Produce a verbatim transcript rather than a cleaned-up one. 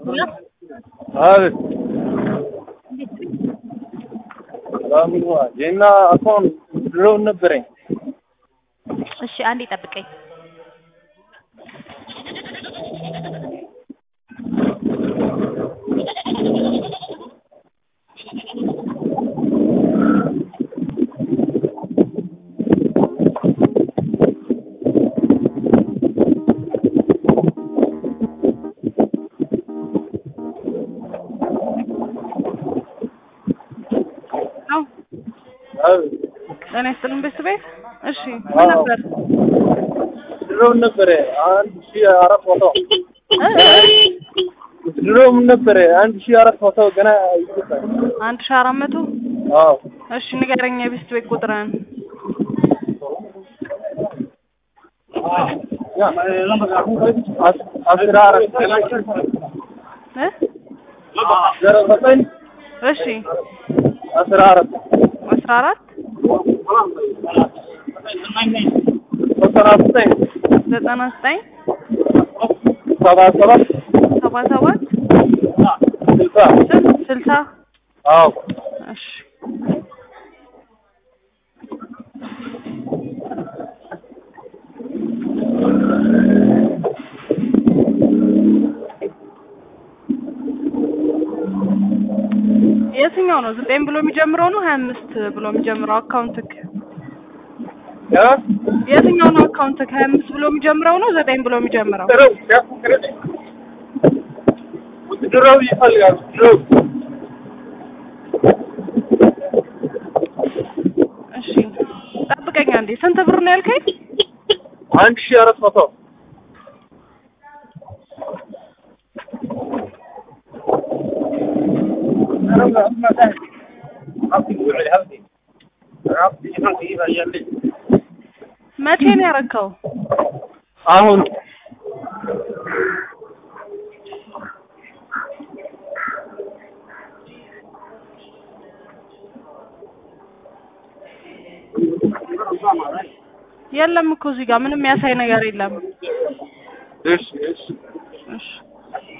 Hello? هذا لا مجموعة جينا أكون لون نبرين እሺ አንዴ ጠብቀኝ أنا أستلم بسبب إيشي ما نبر لون نبرة عند شيء عرف وطا لون نبرة عند شيء عرف وطا جنا عند شهر متو آه إيشي نقارني بسبب قدران يا أسرار إيه جربتين إيشي أسرار أسرارات أسرارتين زتنا ستين سبعة سبعة سبعة سبعة سلسة سلسة آه إيشي የትኛው ነው ዘጠኝ ብሎ የሚጀምረው ነው ሀያ አምስት ብሎ የሚጀምረው አካውንትክ يا የትኛው ነው አካውንትክ ሀያ አምስት ብሎ የሚጀምረው ነው ዘጠኝ ብሎ የሚጀምረው درو يا كريدي درو يفعل درو እሺ ጠብቀኝ አንዴ ስንት ብር ነው ያልከኝ عند شيء عرف وطا መቼ ነው ያረከው አሁን የለም እኮ እዚህ ጋር ምንም ያሳይ ነገር የለም እሺ እሺ እሺ